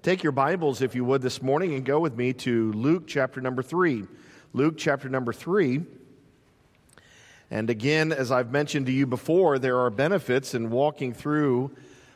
Take your Bibles, if you would, this morning and go with me to Luke chapter number 3. Luke chapter number 3. And again, as I've mentioned to you before, there are benefits in walking through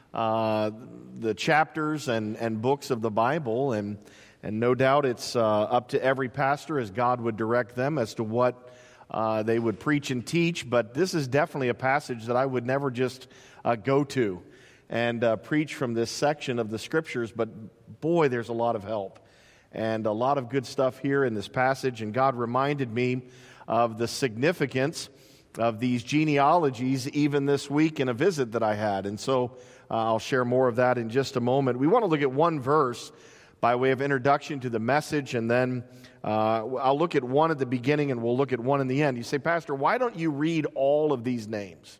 the chapters and books of the Bible. And no doubt it's up to every pastor as God would direct them as to what they would preach and teach. But this is definitely a passage that I would never just go to and preach from this section of the Scriptures, but boy, there's a lot of help and a lot of good stuff here in this passage, and God reminded me of the significance of these genealogies even this week in a visit that I had, and so I'll share more of that in just a moment. We want to look at one verse by way of introduction to the message, and then I'll look at one at the beginning and we'll look at one in the end. You say, Pastor, why don't you read all of these names?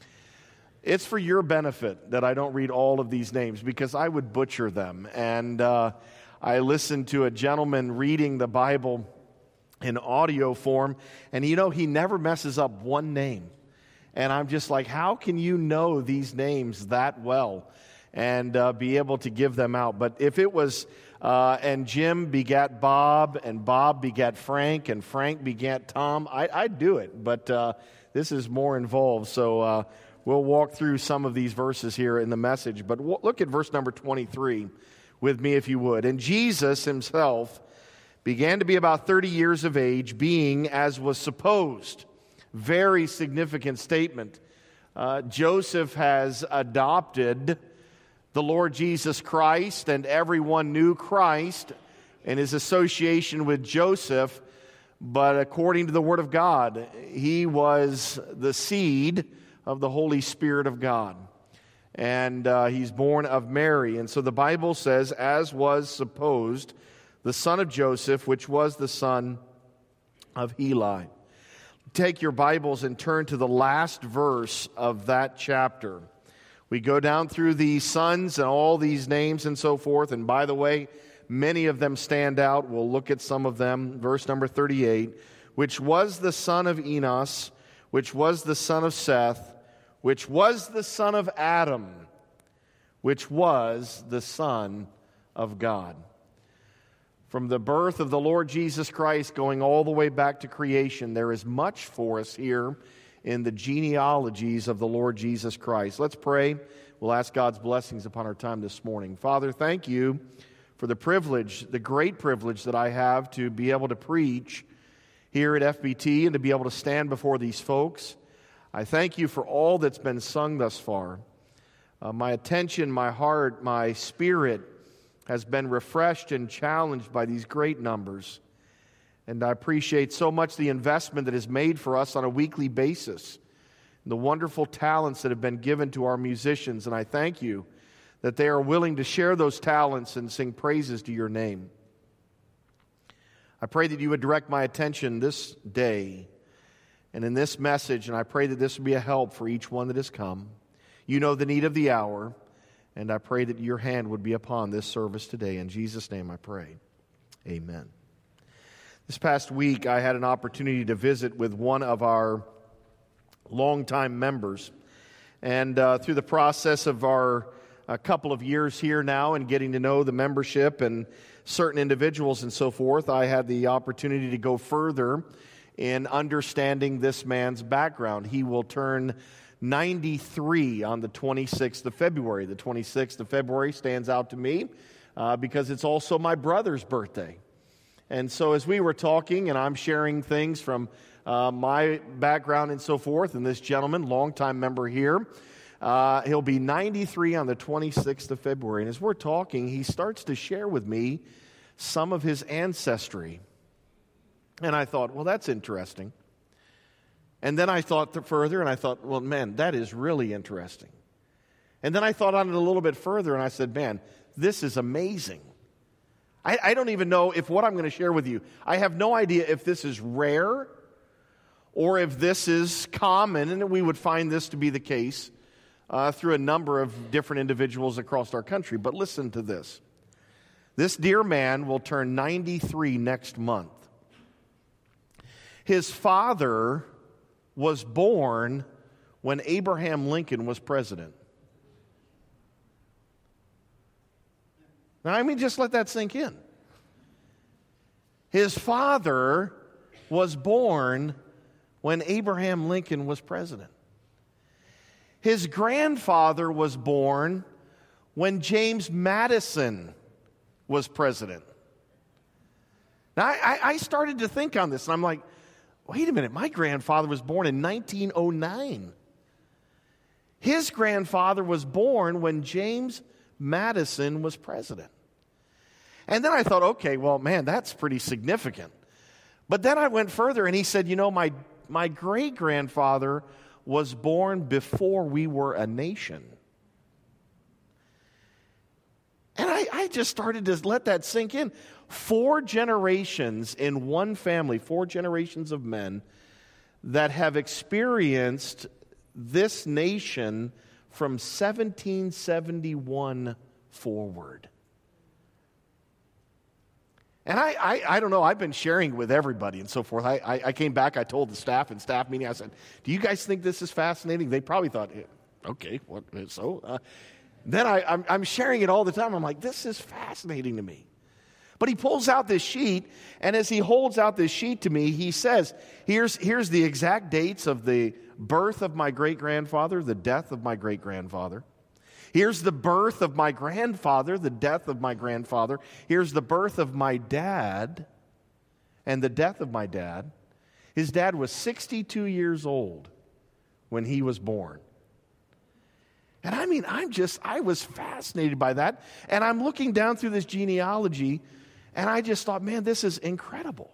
It's for your benefit that I don't read all of these names because I would butcher them. And I listened to a gentleman reading the Bible in audio form, and he never messes up one name. And I'm just like, how can you know these names that well and be able to give them out? But if it was, and Jim begat Bob, and Bob begat Frank, and Frank begat Tom, I'd do it. But this is more involved, so we'll walk through some of these verses here in the message, but look at verse number 23 with me if you would. And Jesus himself began to be about 30 years of age, being as was supposed. Very significant statement. Joseph has adopted the Lord Jesus Christ, and everyone knew Christ and his association with Joseph, but according to the Word of God, he was the seed of the Holy Spirit of God. And he's born of Mary. And so the Bible says, as was supposed, the son of Joseph, which was the son of Heli. Take your Bibles and turn to the last verse of that chapter. We go down through these sons and all these names and so forth. And by the way, many of them stand out. We'll look at some of them. Verse number 38, which was the son of Enos, which was the son of Seth, which was the son of Adam, which was the Son of God. From the birth of the Lord Jesus Christ going all the way back to creation, there is much for us here in the genealogies of the Lord Jesus Christ. Let's pray. We'll ask God's blessings upon our time this morning. Father, thank you for the privilege, the great privilege that I have to be able to preach here at FBT and to be able to stand before these folks. I thank you for all that's been sung thus far. My attention, my heart, my spirit has been refreshed and challenged by these great numbers. And I appreciate so much the investment that is made for us on a weekly basis, and the wonderful talents that have been given to our musicians. And I thank you that they are willing to share those talents and sing praises to your name. I pray that you would direct my attention this day and in this message, and I pray that this will be a help for each one that has come. You know the need of the hour, and I pray that your hand would be upon this service today. In Jesus' name I pray. Amen. This past week, I had an opportunity to visit with one of our longtime members. And through the process of a couple of years here now and getting to know the membership and certain individuals and so forth, I had the opportunity to go further in understanding this man's background. He will turn 93 on the 26th of February. The 26th of February stands out to me because it's also my brother's birthday. And so as we were talking, and I'm sharing things from my background and so forth, and this gentleman, longtime member here, he'll be 93 on the 26th of February. And as we're talking, he starts to share with me some of his ancestry. And I thought, well, that's interesting. And then I thought further, and I thought, well, man, that is really interesting. And then I thought on it a little bit further, and I said, man, this is amazing. I don't even know if what I'm going to share with you, I have no idea if this is rare or if this is common, and we would find this to be the case through a number of different individuals across our country. But listen to this. This dear man will turn 93 next month. His father was born when Abraham Lincoln was president. Now, I mean, just let that sink in. His father was born when Abraham Lincoln was president. His grandfather was born when James Madison was president. Now, I started to think on this, and I'm like, wait a minute, my grandfather was born in 1909. His grandfather was born when James Madison was president. And then I thought, okay, well, man, that's pretty significant. But then I went further, and he said, my great-grandfather was born before we were a nation. And I just started to let that sink in. 4 generations in one family, 4 generations of men that have experienced this nation from 1771 forward. And I don't know, I've been sharing with everybody and so forth. I came back, I told the staff in staff meeting, I said, do you guys think this is fascinating? They probably thought, okay, what so? Then I'm sharing it all the time. I'm like, this is fascinating to me. But he pulls out this sheet, and as he holds out this sheet to me, he says, here's the exact dates of the birth of my great-grandfather, the death of my great-grandfather. Here's the birth of my grandfather, the death of my grandfather. Here's the birth of my dad and the death of my dad. His dad was 62 years old when he was born. And I mean, I was fascinated by that. And I'm looking down through this genealogy, and I just thought, man, this is incredible.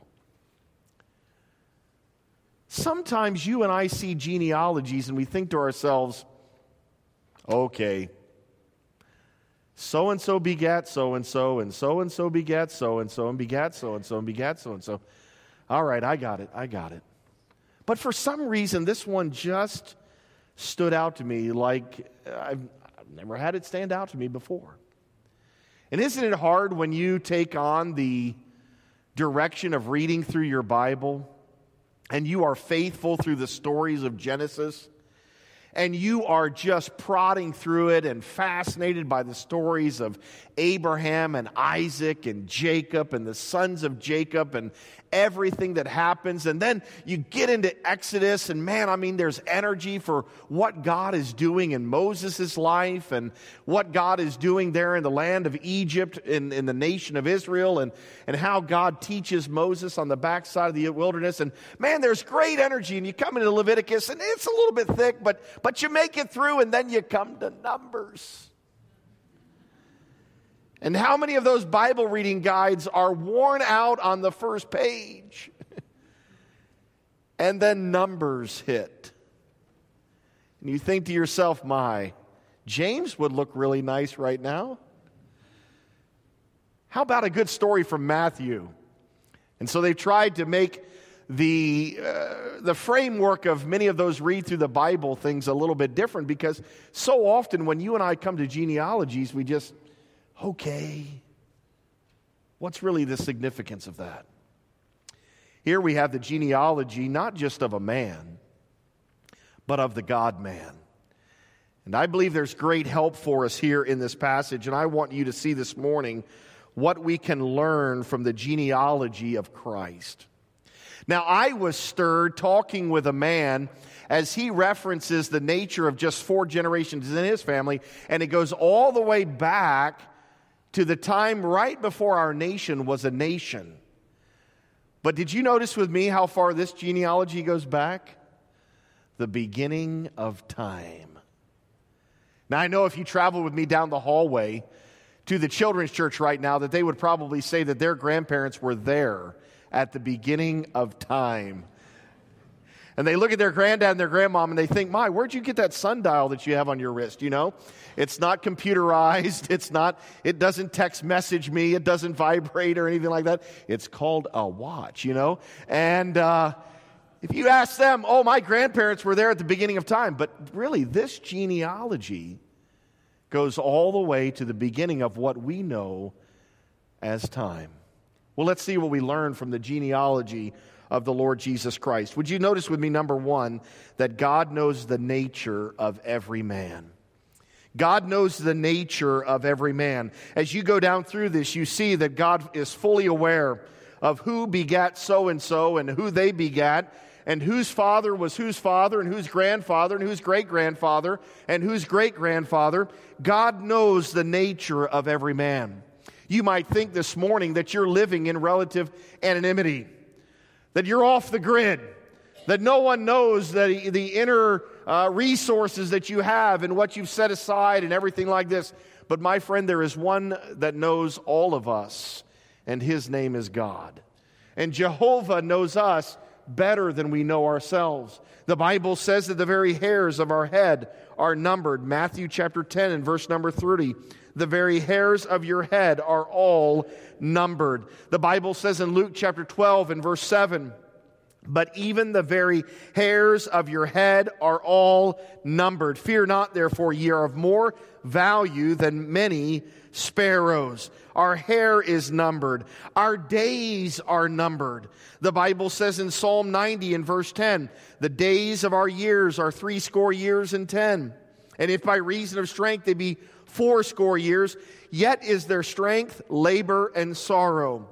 Sometimes you and I see genealogies and we think to ourselves, okay, so-and-so begat so-and-so, and so-and-so begat so-and-so, and begat so-and-so, and begat so-and-so. All right, I got it. But for some reason, this one just stood out to me like I've never had it stand out to me before. And isn't it hard when you take on the direction of reading through your Bible and you are faithful through the stories of Genesis, and you are just prodding through it and fascinated by the stories of Abraham and Isaac and Jacob and the sons of Jacob and everything that happens. And then you get into Exodus, and man, I mean, there's energy for what God is doing in Moses' life and what God is doing there in the land of Egypt, in the nation of Israel, and how God teaches Moses on the backside of the wilderness. And man, there's great energy. And you come into Leviticus, and it's a little bit thick, but you make it through, and then you come to Numbers. And how many of those Bible reading guides are worn out on the first page? And then Numbers hit. And you think to yourself, my, James would look really nice right now. How about a good story from Matthew? And so they tried to make the framework of many of those read through the Bible things a little bit different, because so often when you and I come to genealogies, we just, okay, what's really the significance of that? Here we have the genealogy not just of a man, but of the God-man. And I believe there's great help for us here in this passage, and I want you to see this morning what we can learn from the genealogy of Christ. Now, I was stirred talking with a man as he references the nature of just 4 generations in his family, and it goes all the way back to the time right before our nation was a nation. But did you notice with me how far this genealogy goes back? The beginning of time. Now, I know if you travel with me down the hallway to the children's church right now, that they would probably say that their grandparents were there at the beginning of time. And they look at their granddad and their grandmom and they think, my, where'd you get that sundial that you have on your wrist? You know, it's not computerized. It doesn't text message me. It doesn't vibrate or anything like that. It's called a watch, you know. And if you ask them, oh, my grandparents were there at the beginning of time. But really, this genealogy goes all the way to the beginning of what we know as time. Well, let's see what we learn from the genealogy of the Lord Jesus Christ. Would you notice with me, number 1, that God knows the nature of every man? God knows the nature of every man. As you go down through this, you see that God is fully aware of who begat so-and-so and who they begat, and whose father was whose father, and whose grandfather, and whose great-grandfather, and whose great-grandfather. God knows the nature of every man. You might think this morning that you're living in relative anonymity, that you're off the grid, that no one knows the inner resources that you have and what you've set aside and everything like this. But my friend, there is one that knows all of us, and his name is God. And Jehovah knows us better than we know ourselves. The Bible says that the very hairs of our head are numbered. Matthew chapter 10 and verse number 30. The very hairs of your head are all numbered. The Bible says in Luke chapter 12 and verse 7, but even the very hairs of your head are all numbered. Fear not, therefore, ye are of more value than many sparrows. Our hair is numbered. Our days are numbered. The Bible says in Psalm 90 and verse 10, the days of our years are 80 years and 10. And if by reason of strength they be 80 years, yet is their strength labor and sorrow.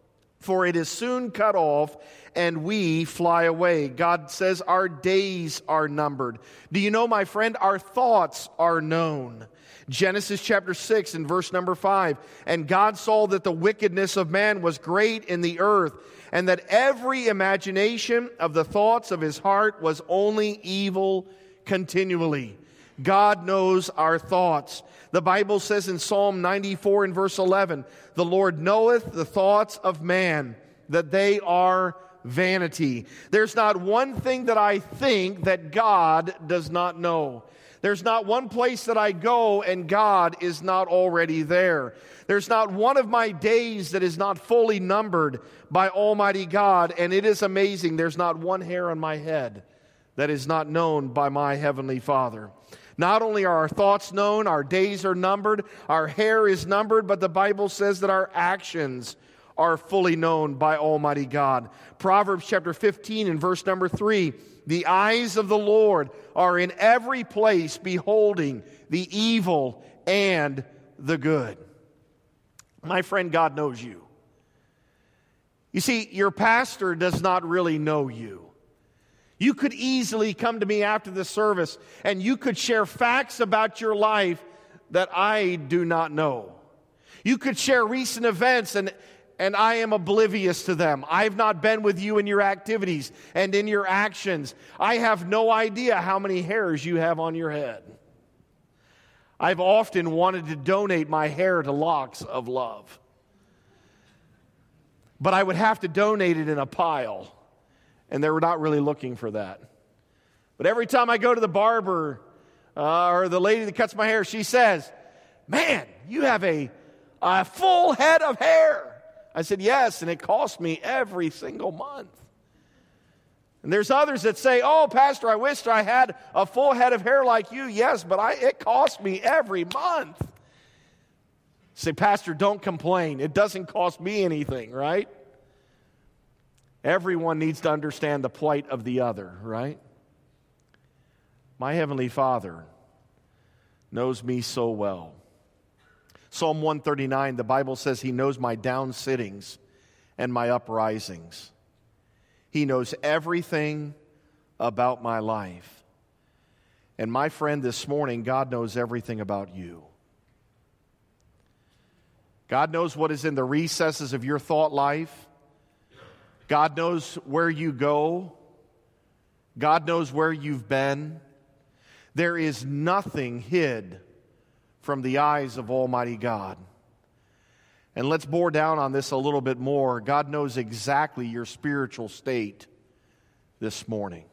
For it is soon cut off, and we fly away. God says our days are numbered. Do you know, my friend, our thoughts are known. Genesis chapter 6 and verse number 5. And God saw that the wickedness of man was great in the earth, and that every imagination of the thoughts of his heart was only evil continually. God knows our thoughts. The Bible says in Psalm 94 and verse 11, the Lord knoweth the thoughts of man, that they are vanity. There's not one thing that I think that God does not know. There's not one place that I go and God is not already there. There's not one of my days that is not fully numbered by Almighty God. And it is amazing. There's not one hair on my head that is not known by my Heavenly Father. Not only are our thoughts known, our days are numbered, our hair is numbered, but the Bible says that our actions are fully known by Almighty God. Proverbs chapter 15 and verse number 3, the eyes of the Lord are in every place, beholding the evil and the good. My friend, God knows you. You see, your pastor does not really know you. You could easily come to me after the service and you could share facts about your life that I do not know. You could share recent events and I am oblivious to them. I've not been with you in your activities and in your actions. I have no idea how many hairs you have on your head. I've often wanted to donate my hair to Locks of Love, but I would have to donate it in a pile. And they were not really looking for that. But every time I go to the barber or the lady that cuts my hair, she says, man, you have a full head of hair. I said, yes, and it costs me every single month. And there's others that say, oh, Pastor, I wish I had a full head of hair like you. Yes, but it costs me every month. Say, Pastor, don't complain. It doesn't cost me anything, right? Everyone needs to understand the plight of the other, right? My Heavenly Father knows me so well. Psalm 139, the Bible says He knows my down sittings and my uprisings. He knows everything about my life. And my friend, this morning, God knows everything about you. God knows what is in the recesses of your thought life. God knows where you go. God knows where you've been. There is nothing hid from the eyes of Almighty God. And let's bore down on this a little bit more. God knows exactly your spiritual state this morning.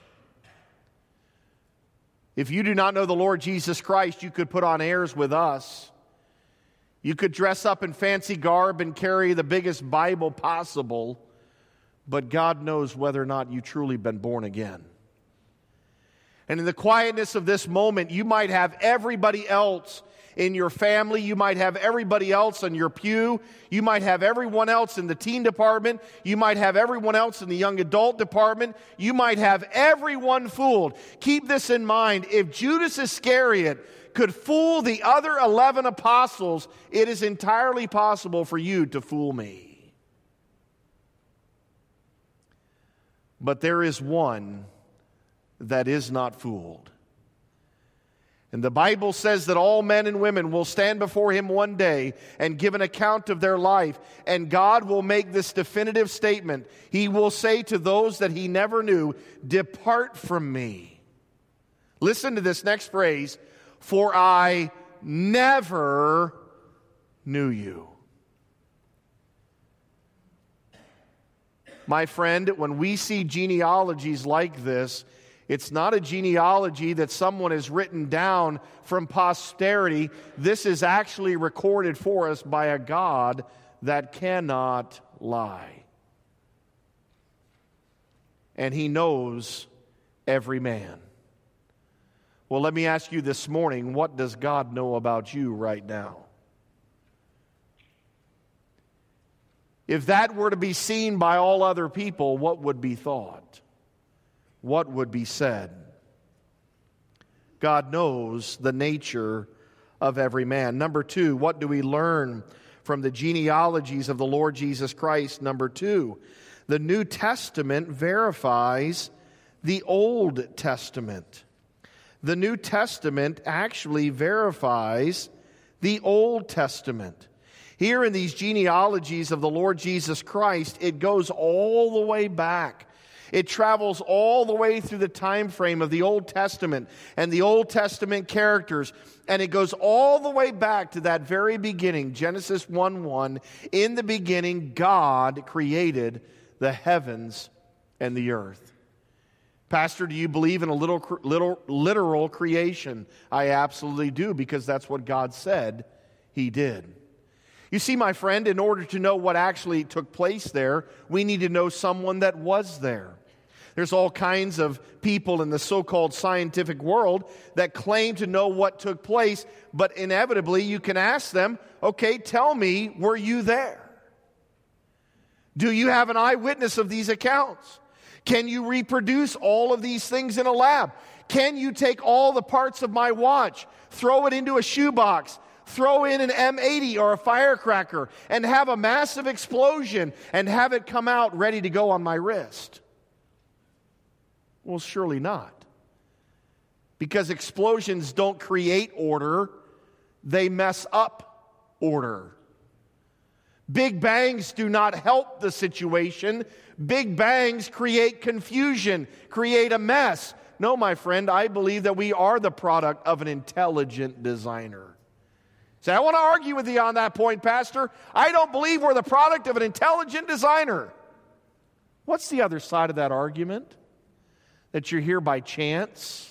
If you do not know the Lord Jesus Christ, you could put on airs with us. You could dress up in fancy garb and carry the biggest Bible possible. But God knows whether or not you've truly been born again. And in the quietness of this moment, you might have everybody else in your family. You might have everybody else in your pew. You might have everyone else in the teen department. You might have everyone else in the young adult department. You might have everyone fooled. Keep this in mind. If Judas Iscariot could fool the other 11 apostles, it is entirely possible for you to fool me. But there is one that is not fooled. And the Bible says that all men and women will stand before him one day and give an account of their life. And God will make this definitive statement. He will say to those that he never knew, "Depart from me." Listen to this next phrase, "For I never knew you." My friend, when we see genealogies like this, it's not a genealogy that someone has written down from posterity. This is actually recorded for us by a God that cannot lie. And he knows every man. Well, let me ask you this morning, what does God know about you right now? If that were to be seen by all other people, what would be thought? What would be said? God knows the nature of every man. Number two, what do we learn from the genealogies of the Lord Jesus Christ? Number two, the New Testament verifies the Old Testament. The New Testament actually verifies the Old Testament. Here in these genealogies of the Lord Jesus Christ, it goes all the way back. It travels all the way through the time frame of the Old Testament and the Old Testament characters. And it goes all the way back to that very beginning, Genesis 1:1. In the beginning, God created the heavens and the earth. Pastor, do you believe in a literal creation? I absolutely do, because that's what God said he did. You see, my friend, in order to know what actually took place there, we need to know someone that was there. There's all kinds of people in the so-called scientific world that claim to know what took place, but inevitably you can ask them, okay, tell me, were you there? Do you have an eyewitness of these accounts? Can you reproduce all of these things in a lab? Can you take all the parts of my watch, throw it into a shoebox, throw in an M80 or a firecracker, and have a massive explosion and have it come out ready to go on my wrist? Well, surely not. Because explosions don't create order, they mess up order. Big bangs do not help the situation. Big bangs create confusion, create a mess. No, my friend, I believe that we are the product of an intelligent designer. Say, I want to argue with you on that point, Pastor. I don't believe we're the product of an intelligent designer. What's the other side of that argument? That you're here by chance?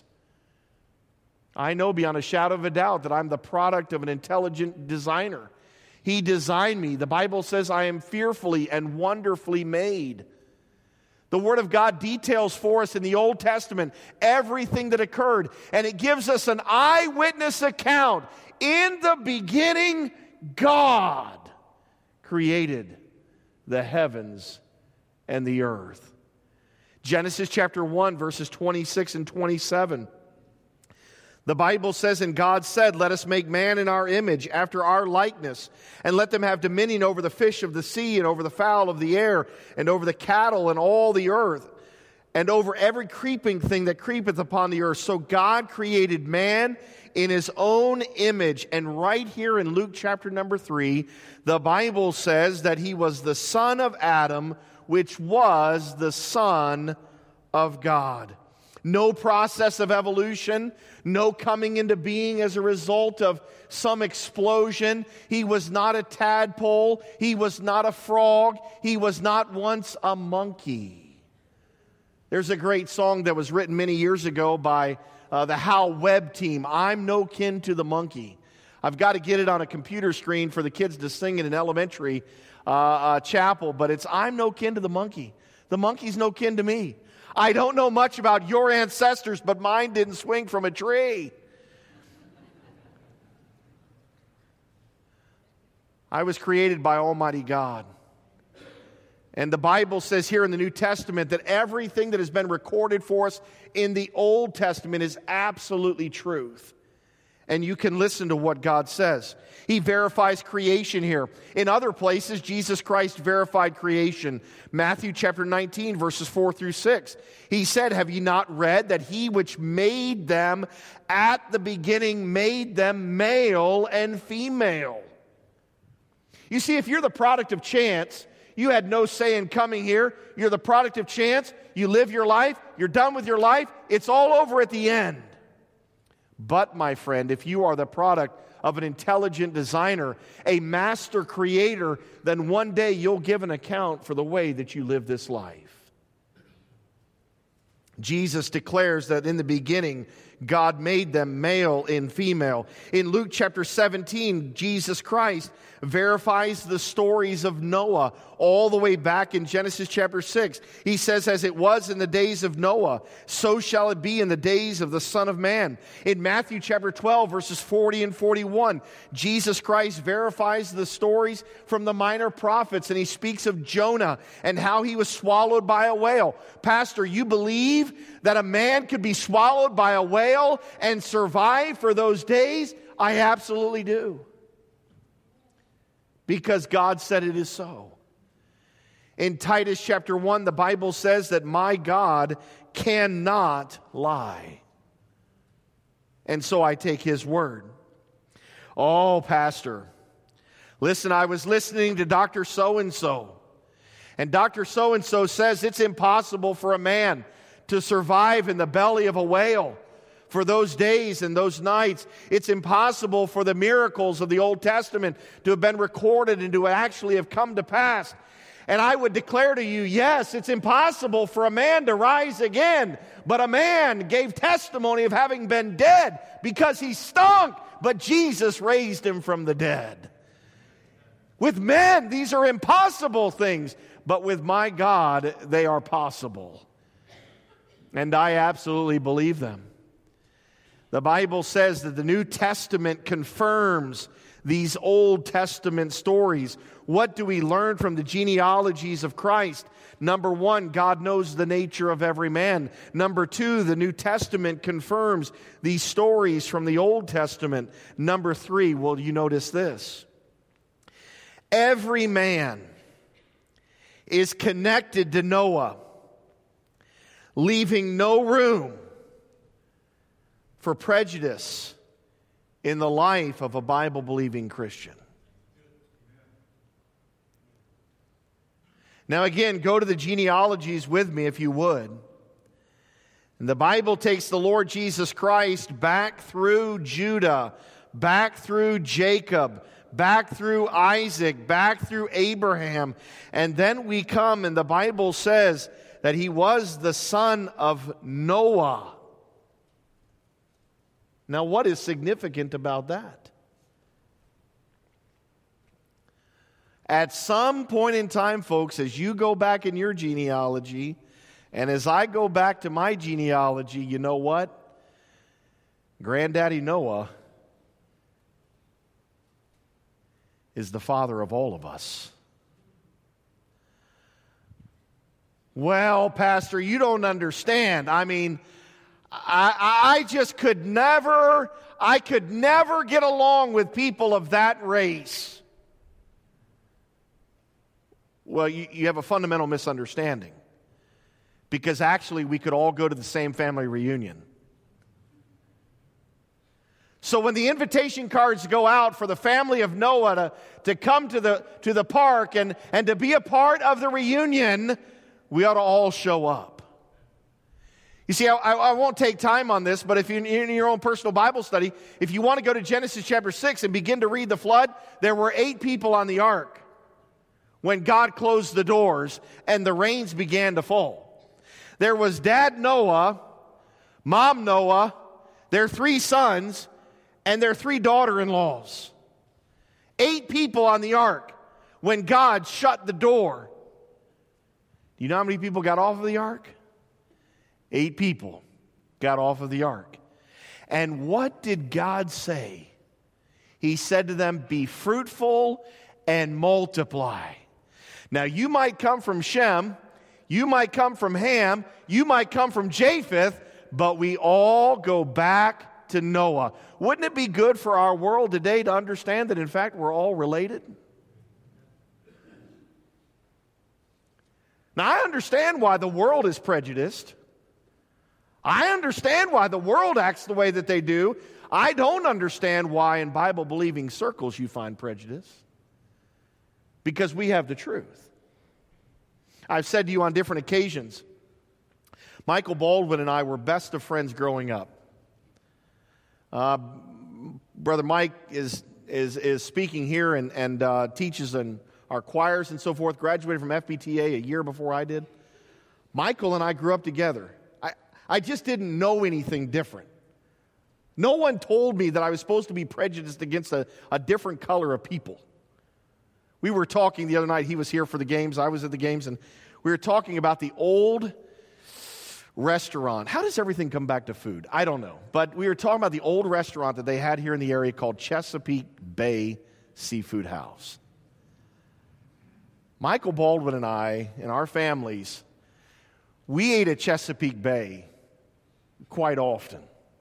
I know beyond a shadow of a doubt that I'm the product of an intelligent designer. He designed me. The Bible says I am fearfully and wonderfully made. The Word of God details for us in the Old Testament everything that occurred, and it gives us an eyewitness account. In the beginning, God created the heavens and the earth. Genesis chapter 1, verses 26 and 27. The Bible says, "And God said, let us make man in our image, after our likeness, and let them have dominion over the fish of the sea, and over the fowl of the air, and over the cattle and all the earth, and over every creeping thing that creepeth upon the earth." So God created man in his own image. And right here in Luke chapter number 3, the Bible says that he was the son of Adam, which was the Son of God. No process of evolution, no coming into being as a result of some explosion. He was not a tadpole. He was not a frog. He was not once a monkey. There's a great song that was written many years ago by the Hal Webb team, "I'm No Kin to the Monkey." I've got to get it on a computer screen for the kids to sing in an elementary chapel, but it's "I'm no kin to the monkey. The monkey's no kin to me. I don't know much about your ancestors, but mine didn't swing from a tree." I was created by Almighty God. And the Bible says here in the New Testament that everything that has been recorded for us in the Old Testament is absolutely truth. and you can listen to what God says. He verifies creation here. In other places, Jesus Christ verified creation. Matthew chapter 19, verses 4 through 6. He said, "Have ye not read that he which made them at the beginning made them male and female?" You see, if you're the product of chance, you had no say in coming here. You're the product of chance. You live your life. You're done with your life. It's all over at the end. But, my friend, if you are the product of an intelligent designer, a master creator, then one day you'll give an account for the way that you live this life. Jesus declares that in the beginning, God made them male and female. In Luke chapter 17, Jesus Christ verifies the stories of Noah all the way back in Genesis chapter 6. He says, "As it was in the days of Noah, so shall it be in the days of the Son of Man." In Matthew chapter 12, verses 40 and 41, Jesus Christ verifies the stories from the minor prophets, and he speaks of Jonah and how he was swallowed by a whale. Pastor, you believe that a man could be swallowed by a whale and survive for those days? I absolutely do. Because God said it is so. In Titus chapter 1, the Bible says that my God cannot lie. And so I take his word. Oh, Pastor, listen, I was listening to Dr. So-and-so. And Dr. So-and-so says it's impossible for a man to survive in the belly of a whale for those days and those nights. It's impossible for the miracles of the Old Testament to have been recorded and to actually have come to pass. And I would declare to you, yes, it's impossible for a man to rise again. But a man gave testimony of having been dead because he stunk, but Jesus raised him from the dead. With men, these are impossible things, but with my God, they are possible. And I absolutely believe them. The Bible says that the New Testament confirms these Old Testament stories. What do we learn from the genealogies of Christ? Number one, God knows the nature of every man. Number two, the New Testament confirms these stories from the Old Testament. Number three, well, you notice this. Every man is connected to Noah, leaving no room for prejudice in the life of a Bible-believing Christian. Now again, go to the genealogies with me if you would. And the Bible takes the Lord Jesus Christ back through Judah, back through Jacob, back through Isaac, back through Abraham. And then we come and the Bible says that he was the son of Noah. Now, what is significant about that? At some point in time, folks, as you go back in your genealogy, and as I go back to my genealogy, you know what? Granddaddy Noah is the father of all of us. Well, Pastor, you don't understand. I mean, I just could never get along with people of that race. Well, you have a fundamental misunderstanding. Because actually we could all go to the same family reunion. So when the invitation cards go out for the family of Noah to come to the park and to be a part of the reunion, we ought to all show up. You see, I won't take time on this, but if you're in your own personal Bible study, if you want to go to Genesis chapter 6 and begin to read the flood, there were 8 people on the ark when God closed the doors and the rains began to fall. There was Dad Noah, Mom Noah, their 3 sons, and their 3 daughter-in-laws. 8 people on the ark when God shut the door. Do you know how many people got off of the ark? 8 people got off of the ark. And what did God say? He said to them, "Be fruitful and multiply." Now, you might come from Shem, you might come from Ham, you might come from Japheth, but we all go back back to Noah. Wouldn't it be good for our world today to understand that, in fact, we're all related? Now, I understand why the world is prejudiced. I understand why the world acts the way that they do. I don't understand why in Bible-believing circles you find prejudice. Because we have the truth. I've said to you on different occasions, Michael Baldwin and I were best of friends growing up. Brother Mike is speaking here and teaches in our choirs and so forth, graduated from FBTA a year before I did. Michael and I grew up together. I just didn't know anything different. No one told me that I was supposed to be prejudiced against a different color of people. We were talking the other night, he was here for the games, I was at the games, and we were talking about the old restaurant. How does everything come back to food? I don't know. But we were talking about the old restaurant that they had here in the area called Chesapeake Bay Seafood House. Michael Baldwin and I, and our families, we ate at Chesapeake Bay quite often.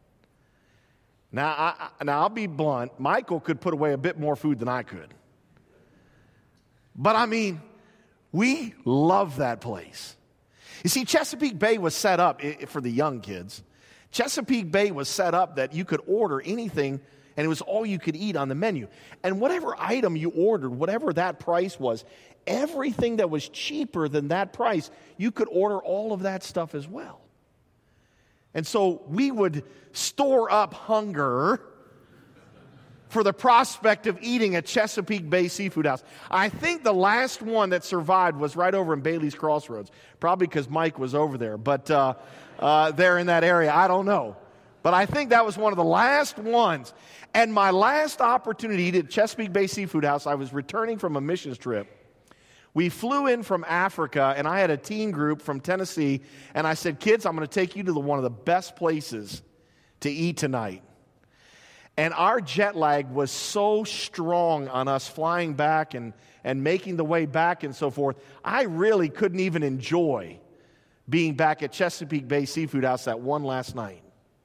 Now, I'll be blunt. Michael could put away a bit more food than I could. But I mean, we love that place. You see, Chesapeake Bay was set up, for the young kids, Chesapeake Bay was set up that you could order anything, and it was all you could eat on the menu. And whatever item you ordered, whatever that price was, everything that was cheaper than that price, you could order all of that stuff as well. And so we would store up hunger for the prospect of eating at Chesapeake Bay Seafood House. I think the last one that survived was right over in Bailey's Crossroads, probably because Mike was over there, but there in that area, I don't know. But I think that was one of the last ones. And my last opportunity to eat at Chesapeake Bay Seafood House, I was returning from a missions trip. We flew in from Africa, and I had a teen group from Tennessee, and I said, kids, I'm going to take you to one of the best places to eat tonight. And our jet lag was so strong on us flying back and making the way back and so forth, I really couldn't even enjoy being back at Chesapeake Bay Seafood House that one last night.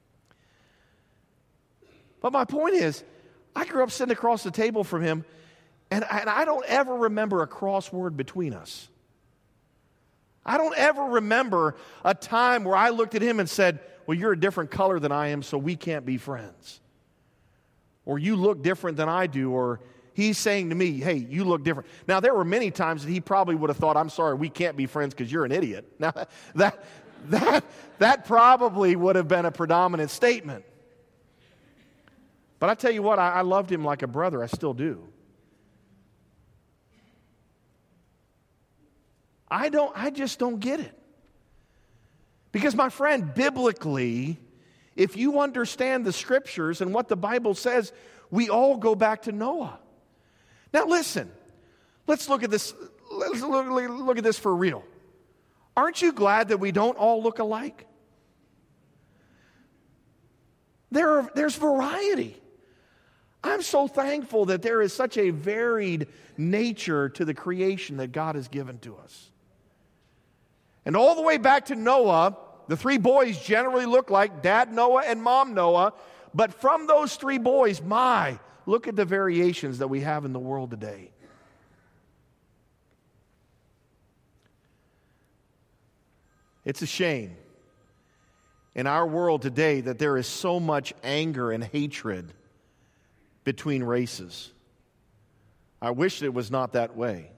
But my point is, I grew up sitting across the table from him, and I don't ever remember a crossword between us. I don't ever remember a time where I looked at him and said, well, you're a different color than I am, so we can't be friends. Or you look different than I do, or he's saying to me, hey, you look different. Now, there were many times that he probably would have thought, I'm sorry, we can't be friends because you're an idiot. Now, that probably would have been a predominant statement. But I tell you what, I loved him like a brother. I still do. I just don't get it. Because, my friend, biblically, if you understand the Scriptures and what the Bible says, we all go back to Noah. Now, listen. Let's look at this. Let's look at this for real. Aren't you glad that we don't all look alike? There's variety. I'm so thankful that there is such a varied nature to the creation that God has given to us. And all the way back to Noah, the three boys generally look like Dad Noah and Mom Noah. But from those three boys, look at the variations that we have in the world today. It's a shame in our world today that there is so much anger and hatred between races. I wish it was not that way.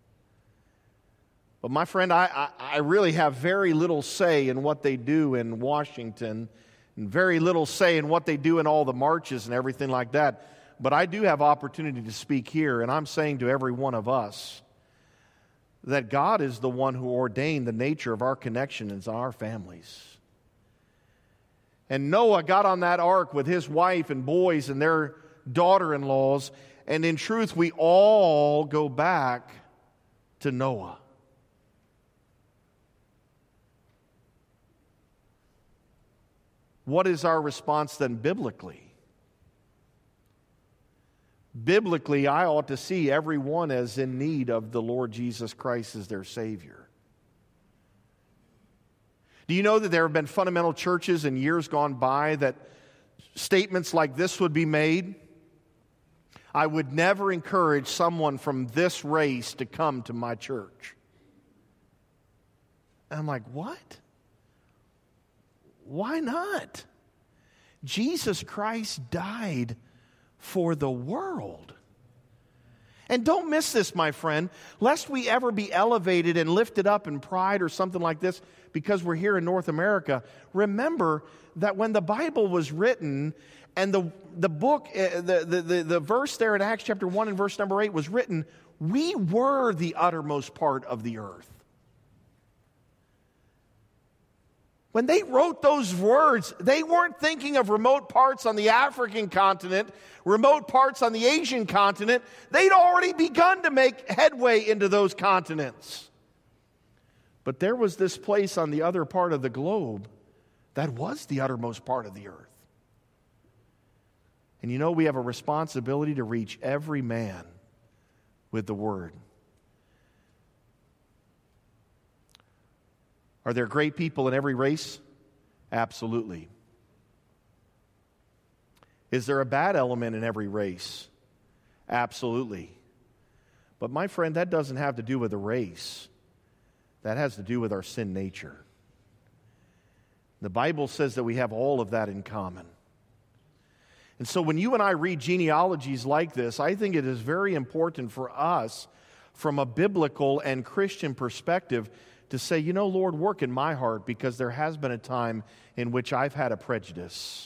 But my friend, I really have very little say in what they do in Washington, and very little say in what they do in all the marches and everything like that. But I do have opportunity to speak here, and I'm saying to every one of us that God is the one who ordained the nature of our connection as our families. And Noah got on that ark with his wife and boys and their daughter-in-laws, and in truth, we all go back to Noah. What is our response then biblically? Biblically, I ought to see everyone as in need of the Lord Jesus Christ as their Savior. Do you know that there have been fundamental churches in years gone by that statements like this would be made, I would never encourage someone from this race to come to my church. And I'm like, what? Why not? Jesus Christ died for the world. And don't miss this, my friend, lest we ever be elevated and lifted up in pride or something like this because we're here in North America. Remember that when the Bible was written and the book, the verse there in Acts chapter 1 and verse number 8 was written, we were the uttermost part of the earth. When they wrote those words, they weren't thinking of remote parts on the African continent, remote parts on the Asian continent. They'd already begun to make headway into those continents. But there was this place on the other part of the globe that was the uttermost part of the earth. And you know, we have a responsibility to reach every man with the word. Are there great people in every race? Absolutely. Is there a bad element in every race? Absolutely. But my friend, that doesn't have to do with the race. That has to do with our sin nature. The Bible says that we have all of that in common. And so when you and I read genealogies like this, I think it is very important for us from a biblical and Christian perspective to say, you know, Lord, work in my heart because there has been a time in which I've had a prejudice.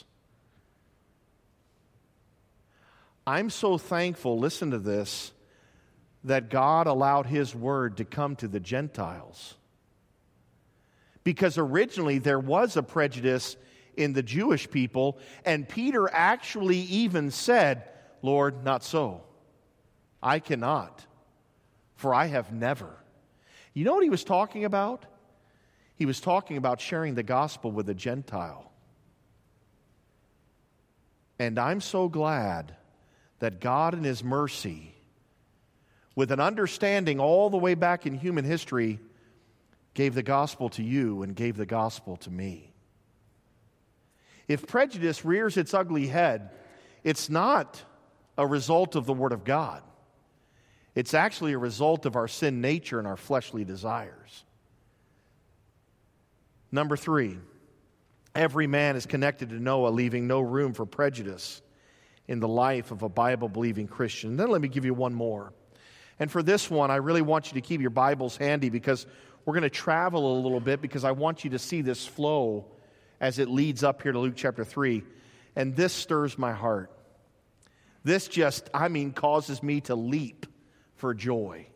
I'm so thankful, listen to this, that God allowed His word to come to the Gentiles. Because originally there was a prejudice in the Jewish people, and Peter actually even said, Lord, not so. I cannot, for I have never. You know what he was talking about? He was talking about sharing the gospel with a Gentile. And I'm so glad that God in His mercy, with an understanding all the way back in human history, gave the gospel to you and gave the gospel to me. If prejudice rears its ugly head, it's not a result of the Word of God. It's actually a result of our sin nature and our fleshly desires. Number 3, every man is connected to Noah, leaving no room for prejudice in the life of a Bible-believing Christian. And then let me give you one more. And for this one, I really want you to keep your Bibles handy because we're going to travel a little bit because I want you to see this flow as it leads up here to Luke chapter 3. And this stirs my heart. This just, causes me to leap for joy.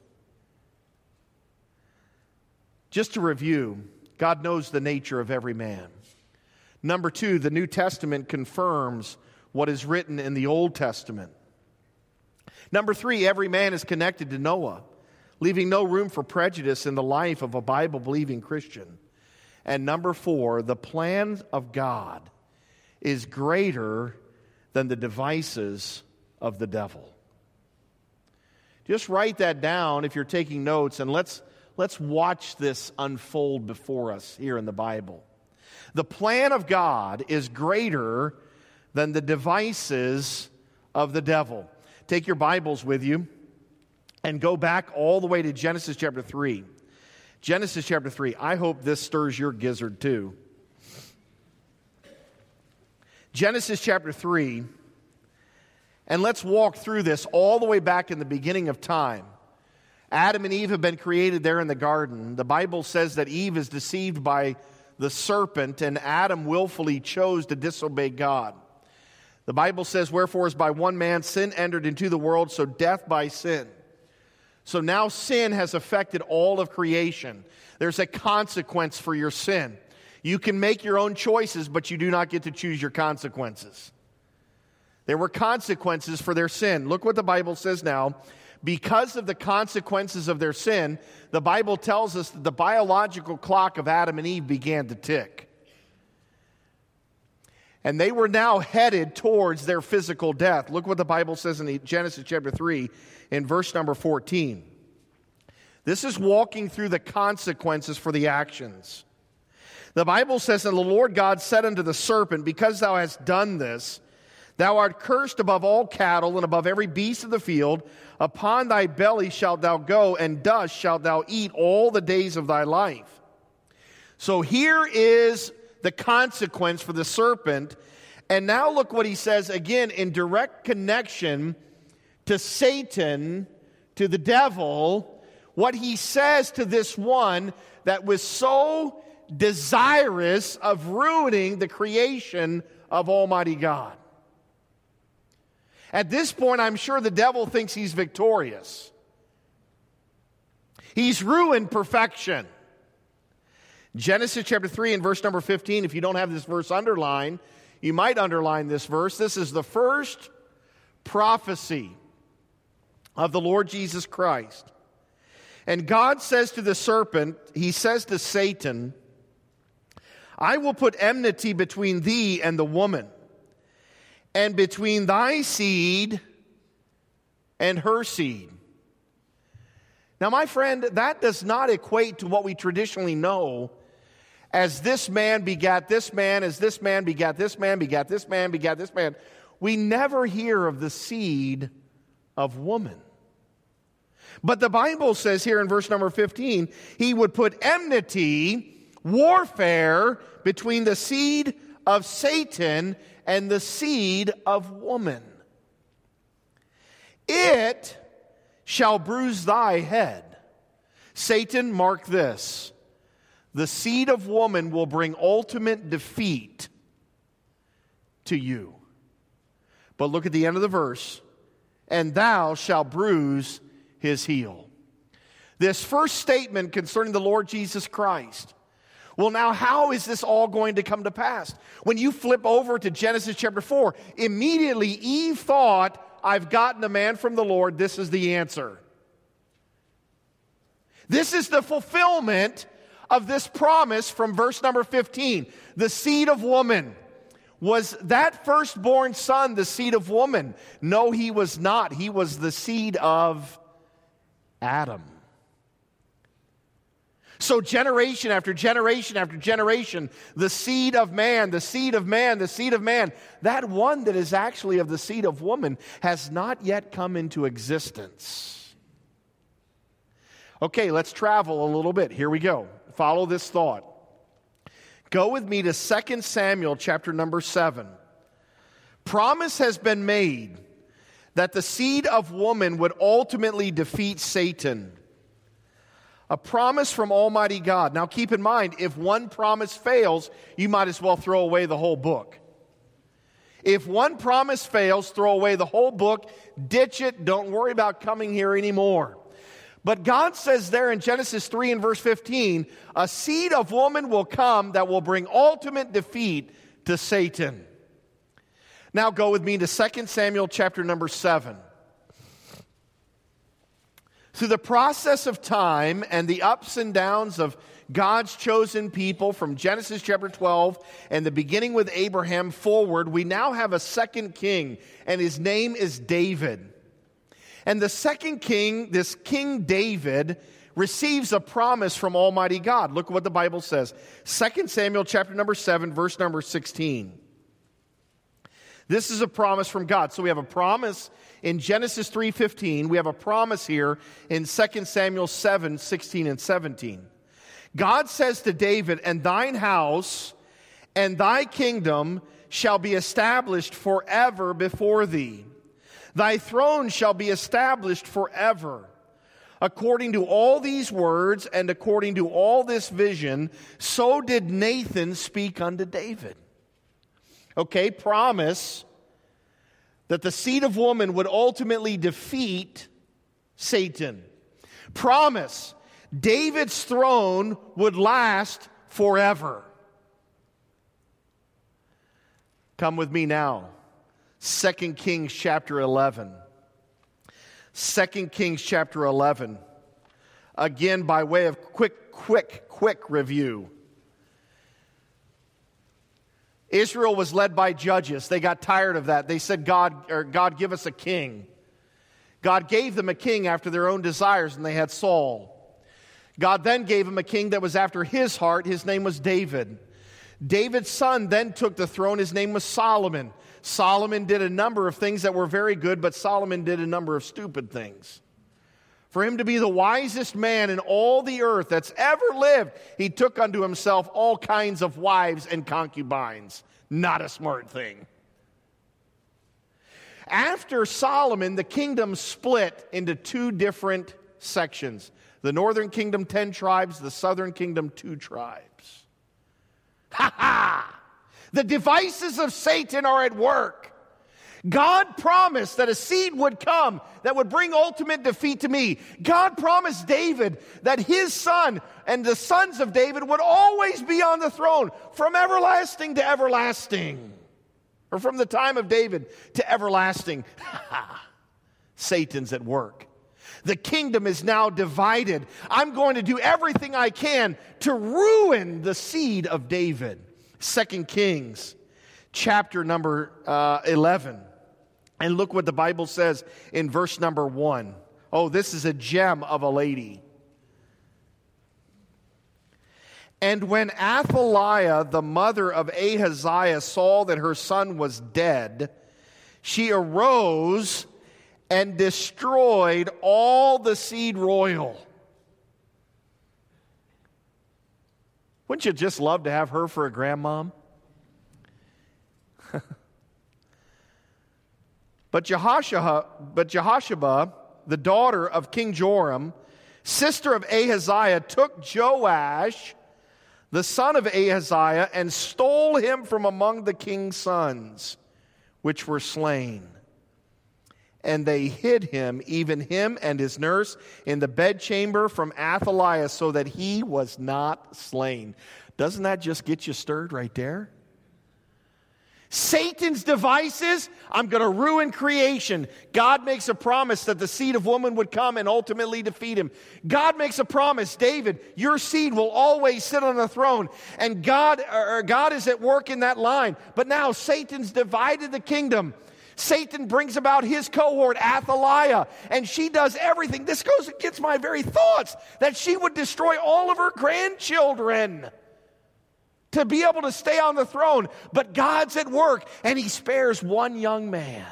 Just to review, God knows the nature of every man. Number 2, the New Testament confirms what is written in the Old Testament. Number 3, every man is connected to Noah, leaving no room for prejudice in the life of a Bible-believing Christian. And number 4, the plan of God is greater than the devices of the devil. Just write that down if you're taking notes, and let's watch this unfold before us here in the Bible. The plan of God is greater than the devices of the devil. Take your Bibles with you and go back all the way to Genesis chapter 3. Genesis chapter 3. I hope this stirs your gizzard too. Genesis chapter 3. And let's walk through this all the way back in the beginning of time. Adam and Eve have been created there in the garden. The Bible says that Eve is deceived by the serpent, and Adam willfully chose to disobey God. The Bible says, wherefore as by one man sin entered into the world, so death by sin. So now sin has affected all of creation. There's a consequence for your sin. You can make your own choices, but you do not get to choose your consequences. There were consequences for their sin. Look what the Bible says now. Because of the consequences of their sin, the Bible tells us that the biological clock of Adam and Eve began to tick. And they were now headed towards their physical death. Look what the Bible says in Genesis chapter 3 in verse number 14. This is walking through the consequences for the actions. The Bible says, and the Lord God said unto the serpent, because thou hast done this, thou art cursed above all cattle and above every beast of the field. Upon thy belly shalt thou go, and dust shalt thou eat all the days of thy life. So here is the consequence for the serpent. And now look what he says again in direct connection to Satan, to the devil, what he says to this one that was so desirous of ruining the creation of Almighty God. At this point, I'm sure the devil thinks he's victorious. He's ruined perfection. Genesis chapter 3 and verse number 15, if you don't have this verse underlined, you might underline this verse. This is the first prophecy of the Lord Jesus Christ. And God says to the serpent, he says to Satan, I will put enmity between thee and the woman, and between thy seed and her seed. Now, my friend, that does not equate to what we traditionally know as this man begat this man, as this man begat this man, begat this man, begat this man. We never hear of the seed of woman. But the Bible says here in verse number 15, he would put enmity, warfare between the seed of Satan and the seed of woman. It shall bruise thy head. Satan, mark this. The seed of woman will bring ultimate defeat to you. But look at the end of the verse. And thou shalt bruise his heel. This first statement concerning the Lord Jesus Christ. Well, now, how is this all going to come to pass? When you flip over to Genesis chapter 4, immediately Eve thought, I've gotten a man from the Lord. This is the answer. This is the fulfillment of this promise from verse number 15. The seed of woman. Was that firstborn son the seed of woman? No, he was not. He was the seed of Adam. So generation after generation after generation, the seed of man, the seed of man, the seed of man, that one that is actually of the seed of woman has not yet come into existence. Okay, let's travel a little bit. Here we go. Follow this thought. Go with me to 2 Samuel chapter number 7. Promise has been made that the seed of woman would ultimately defeat Satan. A promise from Almighty God. Now keep in mind, if one promise fails, you might as well throw away the whole book. If one promise fails, throw away the whole book, ditch it, don't worry about coming here anymore. But God says there in Genesis 3 and verse 15, a seed of woman will come that will bring ultimate defeat to Satan. Now go with me to 2 Samuel chapter number 7. Through the process of time and the ups and downs of God's chosen people from Genesis chapter 12 and the beginning with Abraham forward, we now have a second king, and his name is David. And the second king, this King David, receives a promise from Almighty God. Look what the Bible says. 2 Samuel chapter number 7, verse number 16. This is a promise from God. So we have a promise in Genesis 3:15. We have a promise here in 2 Samuel 7:16 and 17. God says to David, and thine house and thy kingdom shall be established forever before thee. Thy throne shall be established forever. According to all these words and according to all this vision, so did Nathan speak unto David. Okay, promise that the seed of woman would ultimately defeat Satan. Promise David's throne would last forever. Come with me now. 2 Kings chapter 11. 2 Kings chapter 11. Again, by way of quick review. Israel was led by judges. They got tired of that. They said, God, give us a king. God gave them a king after their own desires, and they had Saul. God then gave him a king that was after his heart. His name was David. David's son then took the throne. His name was Solomon. Solomon did a number of things that were very good, but Solomon did a number of stupid things. For him to be the wisest man in all the earth that's ever lived, he took unto himself all kinds of wives and concubines. Not a smart thing. After Solomon, the kingdom split into two different sections. The northern kingdom, 10 tribes. The southern kingdom, 2 tribes. Ha ha! The devices of Satan are at work. God promised that a seed would come that would bring ultimate defeat to me. God promised David that his son and the sons of David would always be on the throne from everlasting to everlasting. Or from the time of David to everlasting. Satan's at work. The kingdom is now divided. I'm going to do everything I can to ruin the seed of David. 2 Kings chapter number 11. And look what the Bible says in verse number 1. Oh, this is a gem of a lady. And when Athaliah, the mother of Ahaziah, saw that her son was dead, she arose and destroyed all the seed royal. Wouldn't you just love to have her for a grandmom? But Jehosheba, the daughter of King Joram, sister of Ahaziah, took Joash, the son of Ahaziah, and stole him from among the king's sons, which were slain. And they hid him, even him and his nurse, in the bedchamber from Athaliah, so that he was not slain. Doesn't that just get you stirred right there? Satan's devices, I'm going to ruin creation. God makes a promise that the seed of woman would come and ultimately defeat him. God makes a promise, David, your seed will always sit on the throne. And God is at work in that line. But now Satan's divided the kingdom. Satan brings about his cohort, Athaliah, and she does everything. This goes against my very thoughts, that she would destroy all of her grandchildren to be able to stay on the throne. But God's at work, and he spares one young man.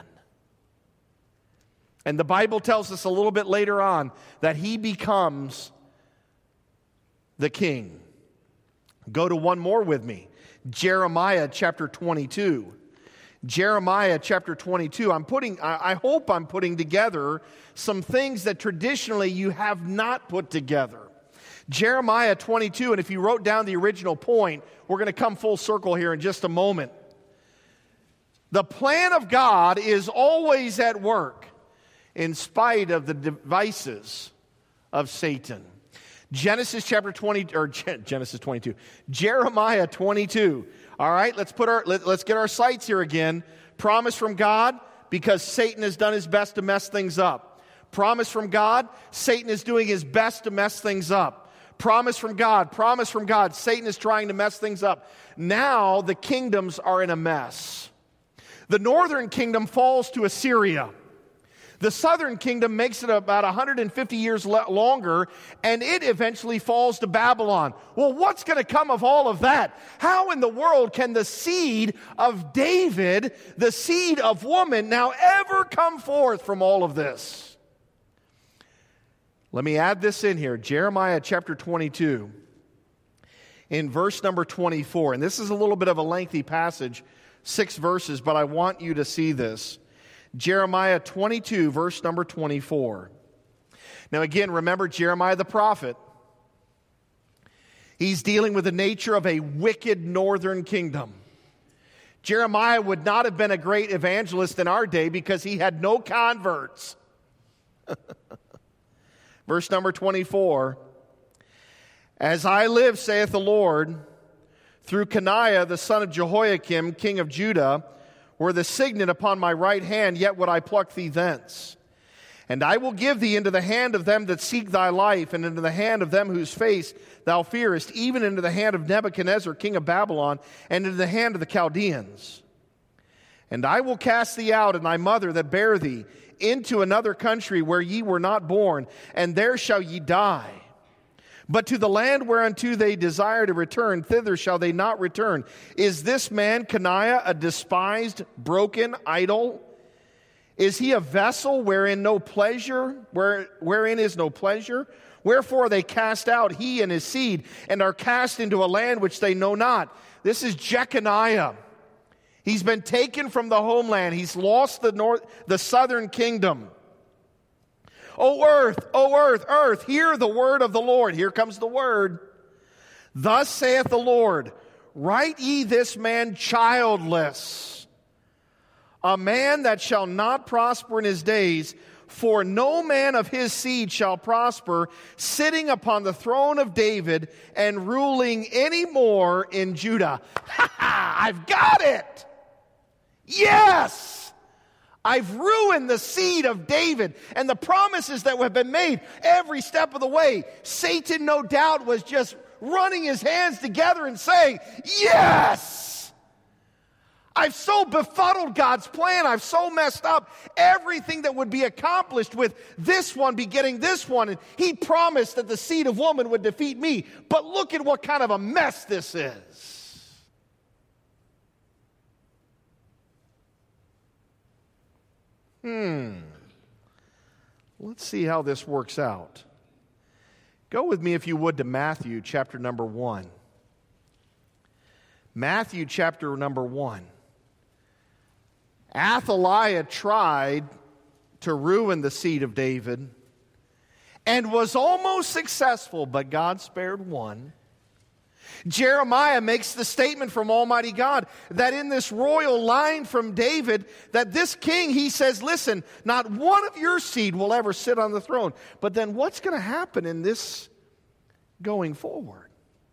And the Bible tells us a little bit later on that he becomes the king. Go to one more with me. Jeremiah chapter 22. Jeremiah chapter 22. I hope I'm putting together some things that traditionally you have not put together. Jeremiah 22, and if you wrote down the original point, we're going to come full circle here in just a moment. The plan of God is always at work in spite of the devices of Satan. Genesis chapter 20, or Genesis 22, Jeremiah 22. All right, let's get our sights here again. Promise from God, because Satan has done his best to mess things up. Promise from God, Satan is doing his best to mess things up. Promise from God, Satan is trying to mess things up. Now the kingdoms are in a mess. The northern kingdom falls to Assyria. The southern kingdom makes it about 150 years longer, and it eventually falls to Babylon. Well, what's going to come of all of that? How in the world can the seed of David, the seed of woman, now ever come forth from all of this? Let me add this in here. Jeremiah chapter 22, in verse number 24. And this is a little bit of a lengthy passage, 6 verses, but I want you to see this. Jeremiah 22, verse number 24. Now again, remember Jeremiah the prophet. He's dealing with the nature of a wicked northern kingdom. Jeremiah would not have been a great evangelist in our day because he had no converts. Verse number 24. As I live, saith the Lord, through Coniah the son of Jehoiakim, king of Judah, were the signet upon my right hand, yet would I pluck thee thence. And I will give thee into the hand of them that seek thy life, and into the hand of them whose face thou fearest, even into the hand of Nebuchadnezzar, king of Babylon, and into the hand of the Chaldeans. And I will cast thee out, and thy mother that bare thee, into another country where ye were not born, and there shall ye die. But to the land whereunto they desire to return, thither shall they not return. Is this man Coniah a despised, broken idol? Is he a vessel wherein is no pleasure? Wherefore are they cast out, he and his seed, and are cast into a land which they know not. This is Jeconiah. He's been taken from the homeland. He's lost the southern kingdom. O earth, earth, hear the word of the Lord. Here comes the word. Thus saith the Lord, write ye this man childless, a man that shall not prosper in his days, for no man of his seed shall prosper, sitting upon the throne of David and ruling any more in Judah. Ha ha! I've got it! Yes! I've ruined the seed of David and the promises that have been made every step of the way. Satan, no doubt, was just running his hands together and saying, yes! I've so befuddled God's plan. I've so messed up everything that would be accomplished with this one begetting this one. And he promised that the seed of woman would defeat me. But look at what kind of a mess this is. Let's see how this works out. Go with me, if you would, to Matthew chapter number 1. Matthew chapter number 1. Athaliah tried to ruin the seed of David and was almost successful, but God spared one. Jeremiah makes the statement from Almighty God that in this royal line from David, that this king, he says, listen, not one of your seed will ever sit on the throne. But then what's going to happen in this going forward?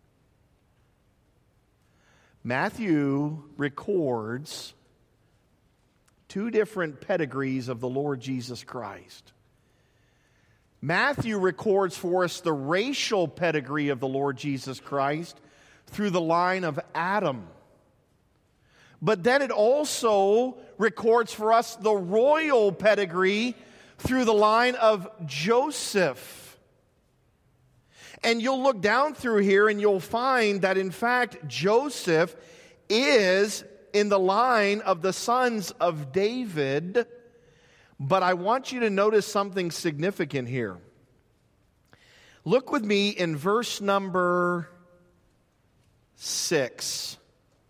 Matthew records two different pedigrees of the Lord Jesus Christ. Matthew records for us the racial pedigree of the Lord Jesus Christ through the line of Adam. But then it also records for us the royal pedigree through the line of Joseph. And you'll look down through here and you'll find that in fact Joseph is in the line of the sons of David. But I want you to notice something significant here. Look with me in verse number 6.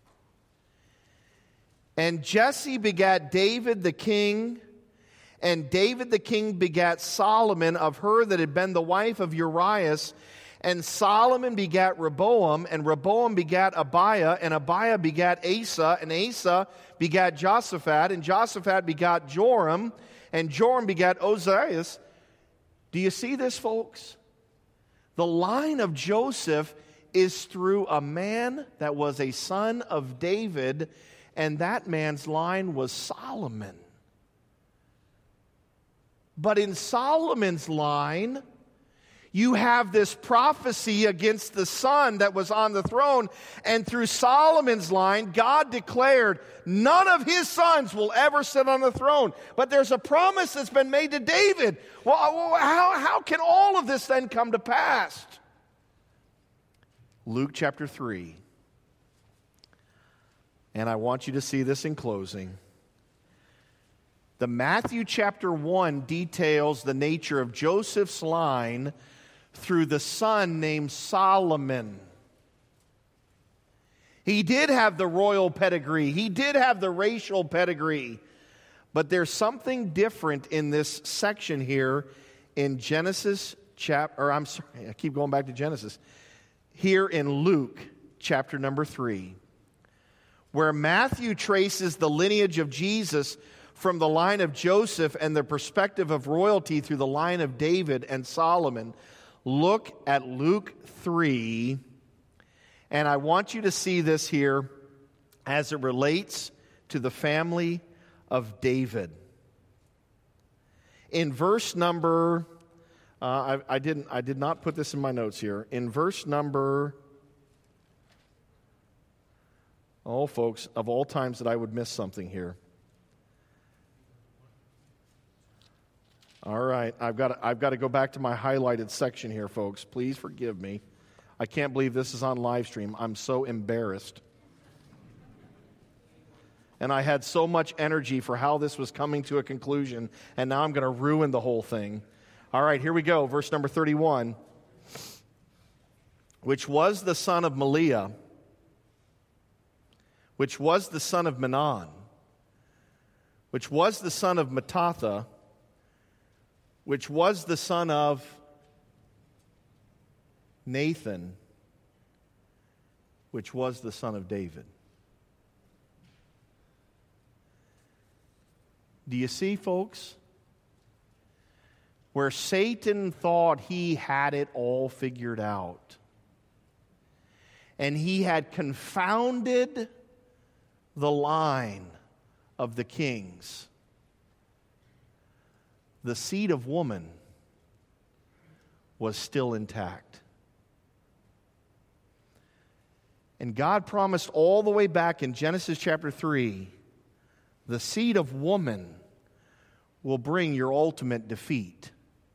And Jesse begat David the king, and David the king begat Solomon of her that had been the wife of Urias. And Solomon begat Rehoboam, and Rehoboam begat Abiah, and Abiah begat Asa, and Asa begat Josaphat, and Josaphat begat Joram, and Joram begat Ozias. Do you see this, folks? The line of Joseph is through a man that was a son of David, and that man's line was Solomon. But in Solomon's line, you have this prophecy against the son that was on the throne. And through Solomon's line, God declared none of his sons will ever sit on the throne. But there's a promise that's been made to David. Well, how can all of this then come to pass? Luke chapter 3. And I want you to see this in closing. The Matthew chapter 1 details the nature of Joseph's line through the son named Solomon. He did have the royal pedigree. He did have the racial pedigree. But there's something different in this section here in Genesis I keep going back to Genesis. Here in Luke chapter number 3, where Matthew traces the lineage of Jesus from the line of Joseph and the perspective of royalty through the line of David and Solomon. Look at Luke 3, and I want you to see this here as it relates to the family of David. In verse number, I did not put this in my notes here. In verse number, oh folks, of all times that I would miss something here. All right, I've got to go back to my highlighted section here, folks. Please forgive me. I can't believe this is on live stream. I'm so embarrassed. And I had so much energy for how this was coming to a conclusion, and now I'm going to ruin the whole thing. All right, here we go. Verse number 31. Which was the son of Maliah, which was the son of Menon, which was the son of Mattatha, which was the son of Nathan, which was the son of David. Do you see, folks? Where Satan thought he had it all figured out, and he had confounded the line of the kings, the seed of woman was still intact. And God promised all the way back in Genesis chapter 3, the seed of woman will bring your ultimate defeat.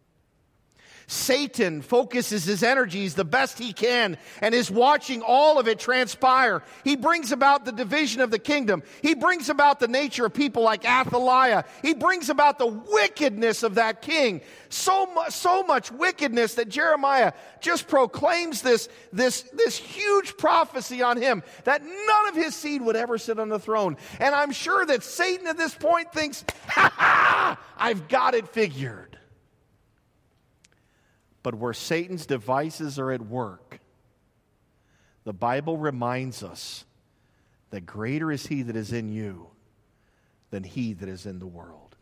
Satan focuses his energies the best he can and is watching all of it transpire. He brings about the division of the kingdom. He brings about the nature of people like Athaliah. He brings about the wickedness of that king. So much wickedness that Jeremiah just proclaims this huge prophecy on him, that none of his seed would ever sit on the throne. And I'm sure that Satan at this point thinks, I've got it figured. But where Satan's devices are at work, the Bible reminds us that greater is he that is in you than he that is in the world.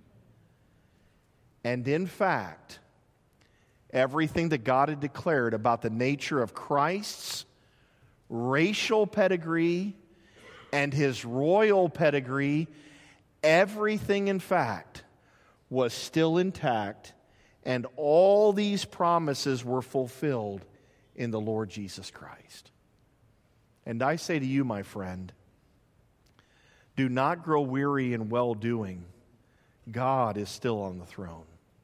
And in fact, everything that God had declared about the nature of Christ's racial pedigree and his royal pedigree, everything in fact was still intact. And all these promises were fulfilled in the Lord Jesus Christ. And I say to you, my friend, do not grow weary in well-doing. God is still on the throne.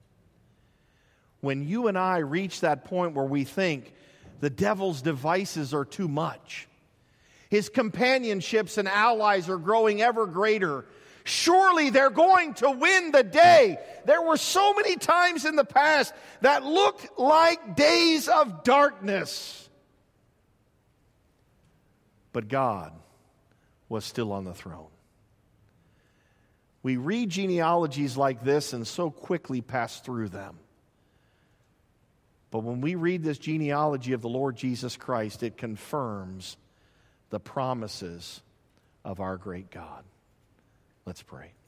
When you and I reach that point where we think the devil's devices are too much, his companionships and allies are growing ever greater, surely they're going to win the day. There were so many times in the past that looked like days of darkness. But God was still on the throne. We read genealogies like this and so quickly pass through them. But when we read this genealogy of the Lord Jesus Christ, it confirms the promises of our great God. Let's pray.